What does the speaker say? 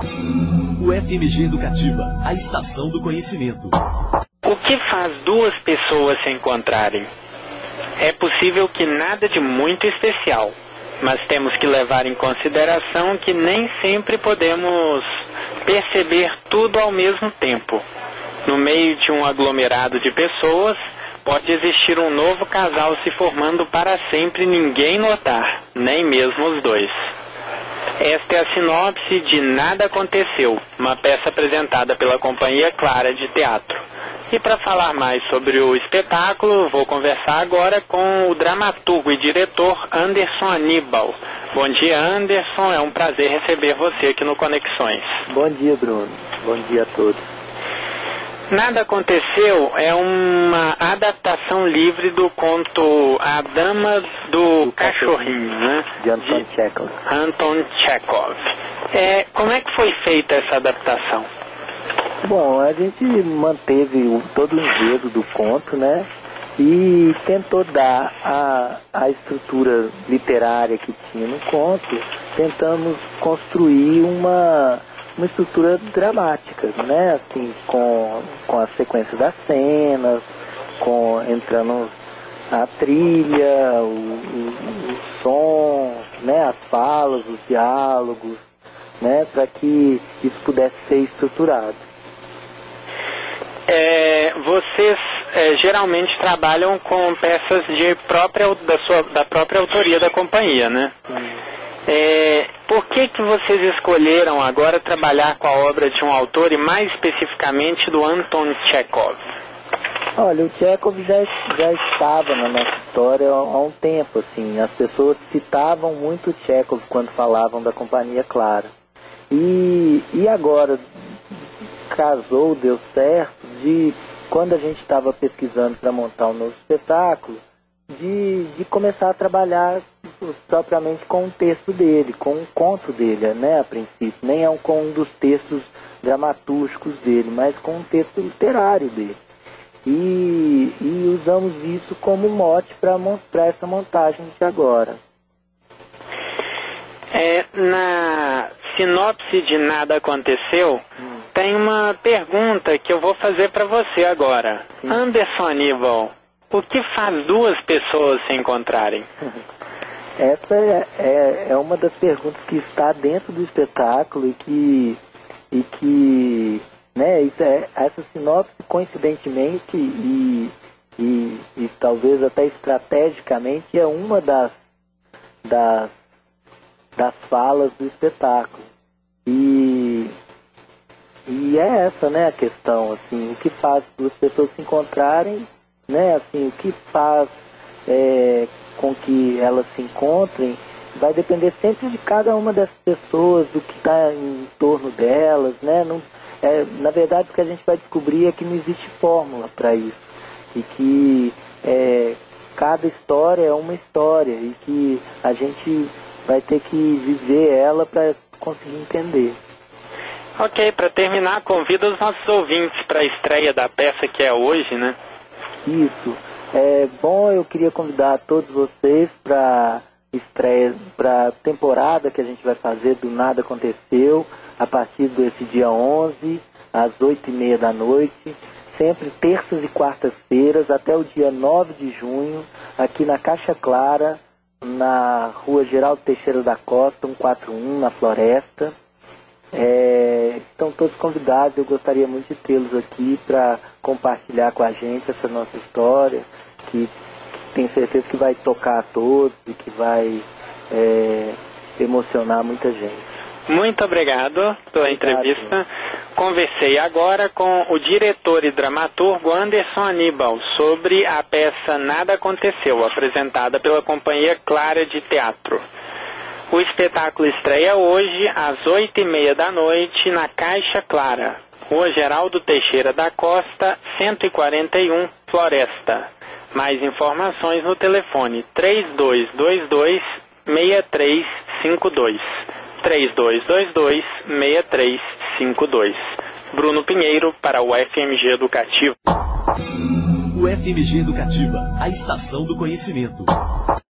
O FMG Educativa, a estação do conhecimento. O que faz duas pessoas se encontrarem? É possível que nada de muito especial, mas temos que levar em consideração que nem sempre podemos perceber tudo ao mesmo tempo. No meio de um aglomerado de pessoas, pode existir um novo casal se formando para sempre e ninguém notar, nem mesmo os dois. Esta é a sinopse de Nada Aconteceu, uma peça apresentada pela Companhia Clara de Teatro. E para falar mais sobre o espetáculo, vou conversar agora com o dramaturgo e diretor Anderson Aníbal. Bom dia, Anderson. É um prazer receber você aqui no Conexões. Bom dia, Bruno. Bom dia a todos. Nada Aconteceu é uma adaptação livre do conto A Dama do Cachorrinho, né? De Anton Chekhov. Anton Chekhov. Como é que foi feita essa adaptação? Bom, a gente manteve todo o enredo do conto, né? E tentou dar a estrutura literária que tinha no conto, tentamos construir uma estrutura dramática, né? Assim, com a sequência das cenas, entrando a trilha, o som, né? As falas, os diálogos, né? Para que isso pudesse ser estruturado. Vocês geralmente trabalham com peças da própria autoria da companhia, né? Por que vocês escolheram agora trabalhar com a obra de um autor e mais especificamente do Anton Chekhov? Olha, o Chekhov já estava na nossa história há um tempo, assim. As pessoas citavam muito o Chekhov quando falavam da Companhia Clara. E agora casou, deu certo, de quando a gente estava pesquisando para montar um novo espetáculo, de começar a trabalhar propriamente com um texto dele, com um conto dele, né, a princípio. Nem com um dos textos dramatúrgicos dele, mas com um texto literário dele. E usamos isso como mote para mostrar essa montagem de agora. Na sinopse de Nada Aconteceu, tem uma pergunta que eu vou fazer para você agora. Sim. Anderson Aníbal, o que faz duas pessoas se encontrarem? Essa é uma das perguntas que está dentro do espetáculo e que né, essa sinopse, coincidentemente e talvez até estrategicamente, é uma das falas do espetáculo. E é essa, né, a questão, assim, o que faz duas pessoas se encontrarem, né, assim, o que faz com que elas se encontrem, vai depender sempre de cada uma dessas pessoas, do que está em torno delas, né, na verdade o que a gente vai descobrir é que não existe fórmula para isso, e que cada história é uma história, e que a gente vai ter que viver ela para conseguir entender. Ok, para terminar, convido os nossos ouvintes para a estreia da peça que é hoje, né? Isso. Bom, eu queria convidar todos vocês para estreia, para a temporada que a gente vai fazer do Nada Aconteceu, a partir desse dia 11, às 8h30 da noite, sempre terças e quartas-feiras, até o dia 9 de junho, aqui na Caixa Clara, na Rua Geraldo Teixeira da Costa, 141, na Floresta. Estão todos convidados, eu gostaria muito de tê-los aqui para compartilhar com a gente essa nossa história, que tenho certeza que vai tocar a todos e que vai emocionar muita gente. Muito obrigado pela entrevista. Conversei agora com o diretor e dramaturgo Anderson Aníbal sobre a peça Nada Aconteceu, apresentada pela Companhia Clara de Teatro. O espetáculo estreia hoje às 8h30 da noite na Caixa Clara, Rua Geraldo Teixeira da Costa, 141, Floresta. Mais informações no telefone 3222-6352. 3222-6352. Bruno Pinheiro para o FMG Educativo. O FMG Educativa, a estação do conhecimento.